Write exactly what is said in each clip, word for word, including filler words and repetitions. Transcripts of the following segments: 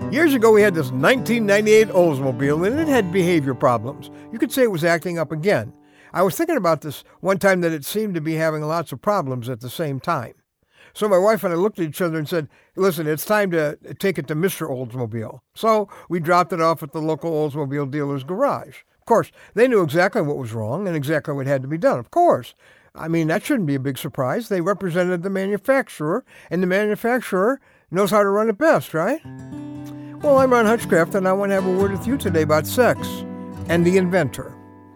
Years ago, we had this nineteen ninety-eight Oldsmobile, and it had behavior problems. You could say it was acting up again. I was thinking about this one time that it seemed to be having lots of problems at the same time. So my wife and I looked at each other and said, listen, it's time to take it to Mister Oldsmobile. So we dropped it off at the local Oldsmobile dealer's garage. Of course, they knew exactly what was wrong and exactly what had to be done. Of course. I mean, that shouldn't be a big surprise. They represented the manufacturer, and the manufacturer knows how to run it best, right? Well, I'm Ron Hutchcraft, and I want to have a word with you today about sex and the inventor.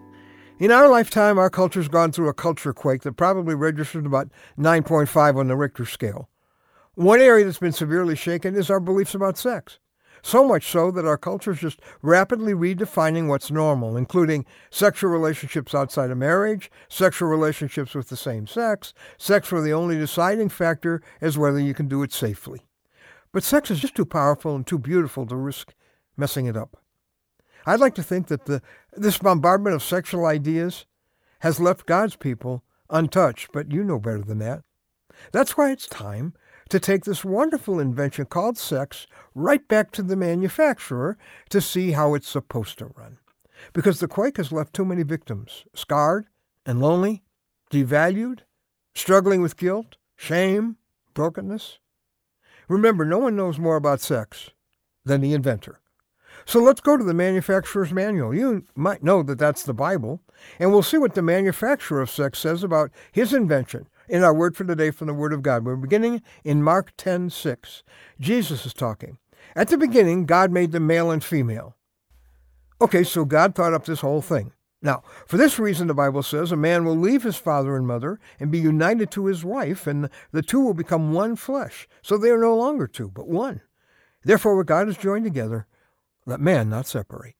In our lifetime, our culture's gone through a culture quake that probably registered about nine point five on the Richter scale. One area that's been severely shaken is our beliefs about sex. So much so that our culture's just rapidly redefining what's normal, including sexual relationships outside of marriage, sexual relationships with the same sex, sex where the only deciding factor is whether you can do it safely. But sex is just too powerful and too beautiful to risk messing it up. I'd like to think that the this bombardment of sexual ideas has left God's people untouched, but you know better than that. That's why it's time to take this wonderful invention called sex right back to the manufacturer to see how it's supposed to run. Because the quake has left too many victims, scarred and lonely, devalued, struggling with guilt, shame, brokenness. Remember, no one knows more about sex than the inventor. So let's go to the manufacturer's manual. You might know that that's the Bible, and we'll see what the manufacturer of sex says about his invention in our word for today from the Word of God. We're beginning in Mark ten six. Jesus is talking. At the beginning, God made them male and female. Okay, so God thought up this whole thing. Now, for this reason, the Bible says, a man will leave his father and mother and be united to his wife, and the two will become one flesh. So they are no longer two, but one. Therefore, what God has joined together, let man not separate.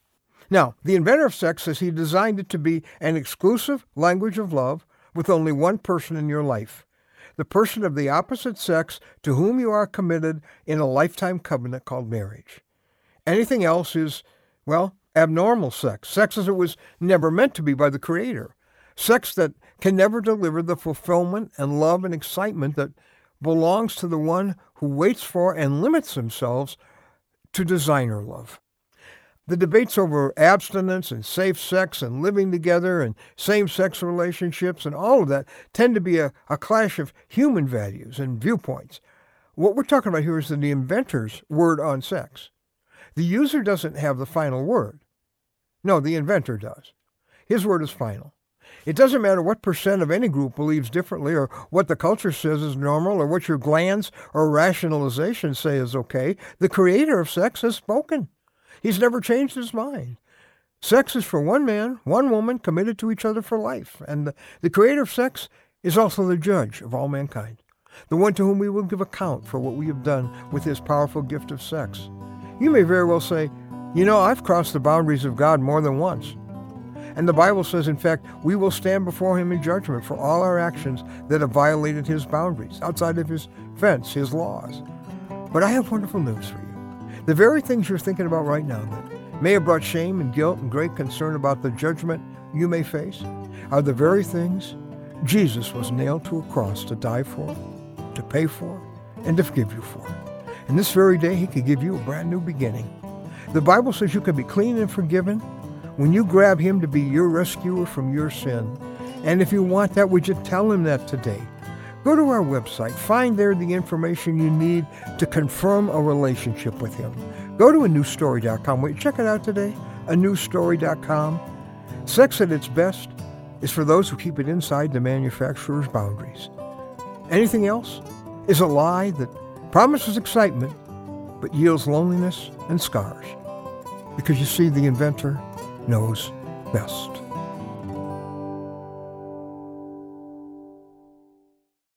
Now, the inventor of sex says he designed it to be an exclusive language of love with only one person in your life, the person of the opposite sex to whom you are committed in a lifetime covenant called marriage. Anything else is, well, abnormal sex, sex as it was never meant to be by the Creator, sex that can never deliver the fulfillment and love and excitement that belongs to the one who waits for and limits themselves to designer love. The debates over abstinence and safe sex and living together and same-sex relationships and all of that tend to be a, a clash of human values and viewpoints. What we're talking about here is the inventor's word on sex. The user doesn't have the final word. No, the inventor does. His word is final. It doesn't matter what percent of any group believes differently or what the culture says is normal or what your glands or rationalization say is okay. The creator of sex has spoken. He's never changed his mind. Sex is for one man, one woman, committed to each other for life. And the, the creator of sex is also the judge of all mankind, the one to whom we will give account for what we have done with his powerful gift of sex. You may very well say, you know, I've crossed the boundaries of God more than once. And the Bible says, in fact, we will stand before him in judgment for all our actions that have violated his boundaries, outside of his fence, his laws. But I have wonderful news for you. The very things you're thinking about right now that may have brought shame and guilt and great concern about the judgment you may face are the very things Jesus was nailed to a cross to die for, to pay for, and to forgive you for. And this very day, he could give you a brand new beginning. The Bible says you can be clean and forgiven when you grab him to be your rescuer from your sin. And if you want that, would you tell him that today? Go to our website. Find there the information you need to confirm a relationship with him. Go to a new story dot com. Will you check it out today? a new story dot com. Sex at its best is for those who keep it inside the manufacturer's boundaries. Anything else is a lie that promises excitement but yields loneliness and scars. Because you see, the inventor knows best.